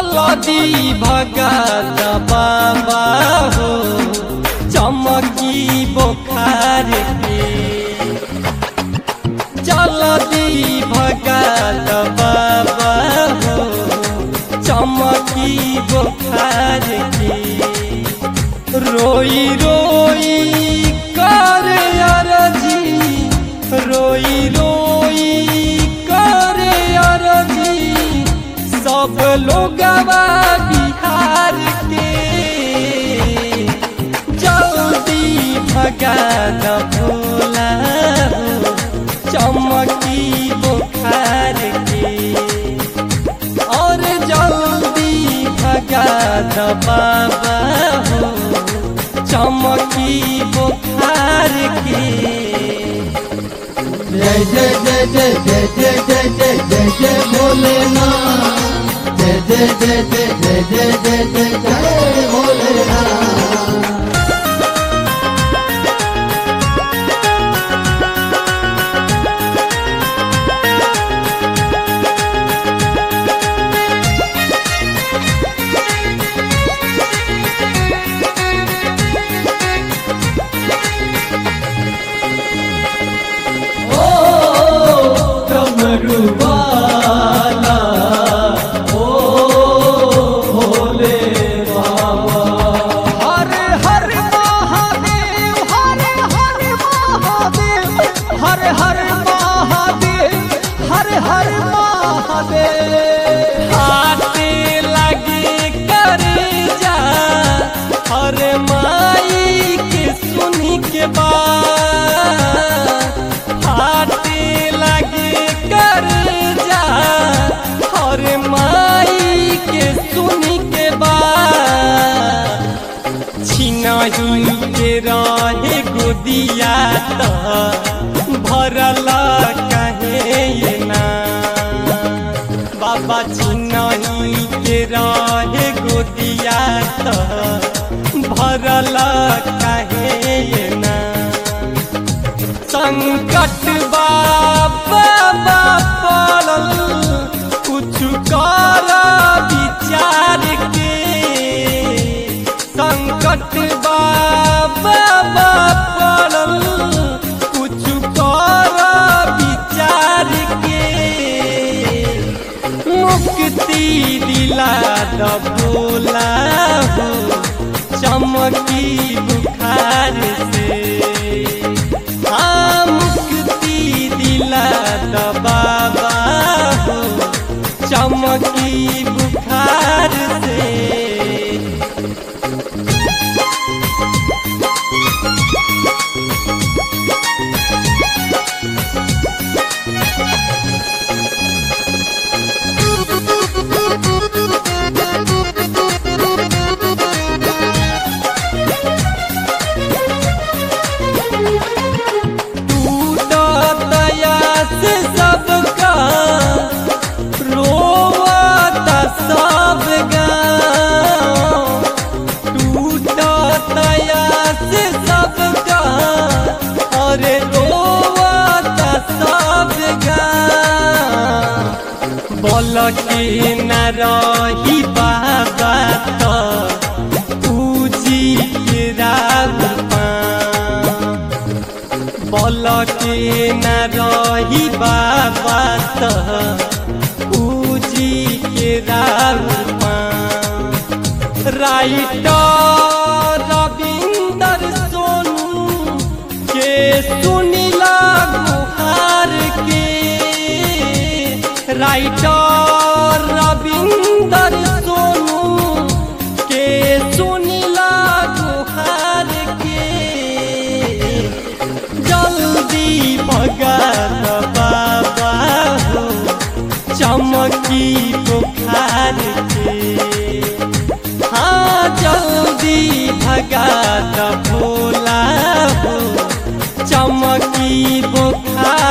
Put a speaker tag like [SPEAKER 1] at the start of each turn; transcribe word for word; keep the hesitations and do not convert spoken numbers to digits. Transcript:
[SPEAKER 1] जल्दी भगत बाबा हो चमकी बुखार के जल्दी भगत बाबा हो चमकी बुखार के रोई रोई कर अरजी रोई रोई कर अरजी सब लोग बिहार के जल्दी भगत भोला हो चमकी बुखार के और जल्दी भगत बाबा हो चमकी बुखार के
[SPEAKER 2] जय जय जय जय जय जय जय जय जय जय भोलेनाथ जय जय जय जय जय जय जय जय जय भोलेनाथ।
[SPEAKER 1] डमरूवाला ओ भोले बाबा हर हर महादेव हर हर महादेव हर हर महादेव हर हर महादेव हाथे लगे करे जा हर माई के सुनी के बाद हाथे लगे कर जा और माई के सुनी के बाद छिनही के रहे गोदिया तो भरला कहे ये ना बाबा छिनही के रहे गोदिया तो भरला कहे ये ना संकट बाबा पड़ल कुछ कर विचार के संकट बाबा पड़ल कुछ कर विचार के मुक्ति दिला द भोला हो चमकी बुखार से हाँ मुक्ति दिला द बाबा हो चमकी बुखार से बोल के न रही बाबा तो पूजी के राग बोल के न रही बाबा तो पूजी के राग राइटर रविंदर सोनू के सुनीला गुहार के राइटर रविंदर सोनू के सुनीला गुहार के जल्दी भगत बाबा हो चमकी बुखार के हाँ जल्दी भगत भोला हो चमकी बुखार